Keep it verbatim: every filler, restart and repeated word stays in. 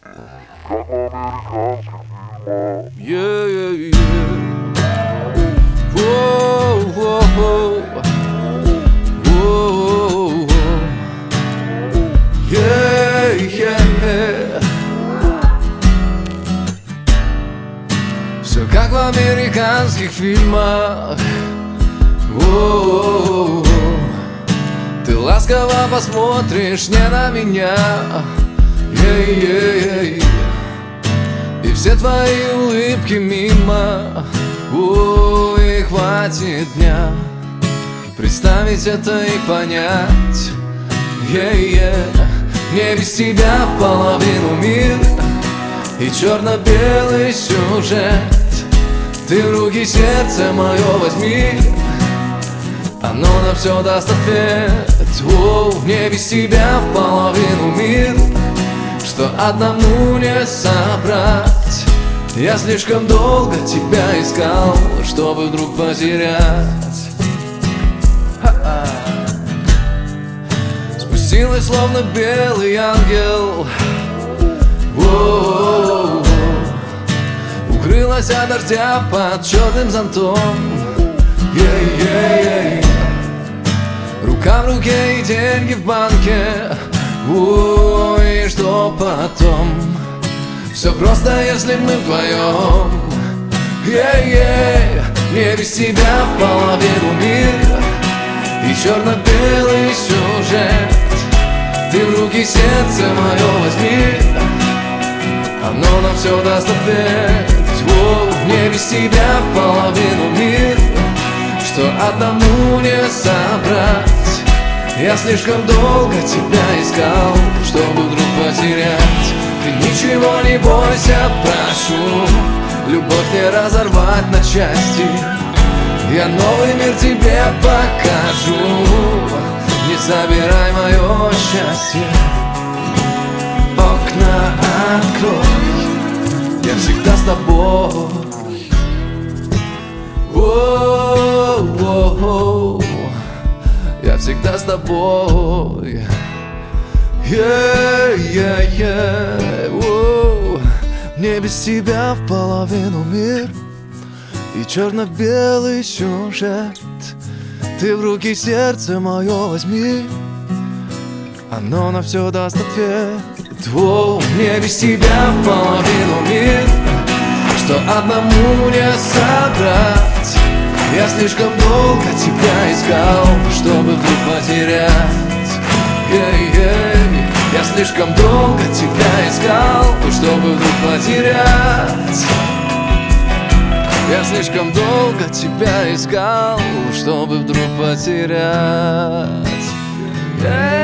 Yeah, yeah, yeah. Whoa, whoa, whoa. Whoa, whoa. Yeah, yeah. Все как в американских фильмах. Воу-воу-воу. Ты ласково посмотришь не на меня. Ей-ей-ей. И все твои улыбки мимо. Ой, хватит дня представить это и понять. Ей-ей. Мне без тебя в половину мир и черно-белый сюжет. Ты в руки сердце мое возьми, оно на все даст ответ. О, мне без тебя в половину мир, что одному не собрать. Я слишком долго тебя искал, чтобы вдруг потерять. Ха-ха. Спустилась словно белый ангел. Воу-воу-воу. Укрылась от дождя под черным зонтом. Ей-ей-ей. Рука в руке и деньги в банке. Ой, что потом? Все просто, если мы вдвоем. Ей-ей. Мне без тебя в половину мир и черно-белый сюжет. Ты в руки сердце мое возьми, оно нам все даст ответ. О, мне без тебя в половину мир, что одному не собрать. Я слишком долго тебя искал, чтобы вдруг потерять. Ты ничего не бойся, прошу, любовь не разорвать на части. Я новый мир тебе покажу, не забирай мое счастье. Окна открой, я всегда с тобой. Воу-воу-воу. Я всегда с тобой. Yeah-yeah-yeah. Воу. Мне без тебя в половину мир и черно-белый сюжет. Ты в руки сердце мое возьми, оно на все даст ответ. Воу. Мне без тебя в половину мир, что одному не собрать. Я слишком долго тебя искал, чтобы вдруг потерять. Ей-ей. Я слишком долго тебя искал, чтобы вдруг потерять. Я слишком долго тебя искал, чтобы вдруг потерять. Yeah.